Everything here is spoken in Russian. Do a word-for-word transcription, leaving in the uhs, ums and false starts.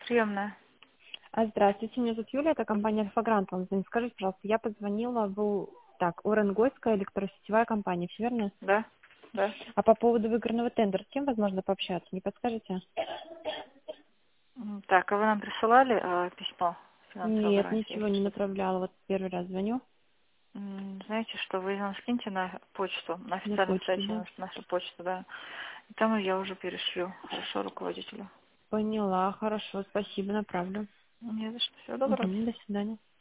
Приемная. А, Здравствуйте, меня зовут Юлия, это компания Альфа-Грант. Вам звонит. Скажите, пожалуйста, я позвонила в... Так, Уренгойская электросетевая компания, все верно? Да? Да. А по поводу выигранного тендера, с кем возможно пообщаться, не подскажете? М, Так, а вы нам присылали э, письмо финансовой Нет, гарантии? ничего не направляла, вот первый раз звоню М, Знаете, что вы нам скиньте на почту, на на официальном почту, сайте да? наш- нашу почту, да. И там я уже перешлю, хорошо, руководителю. Поняла, хорошо, спасибо, направлю. Не за что. Всего доброго. Мгм, до свидания.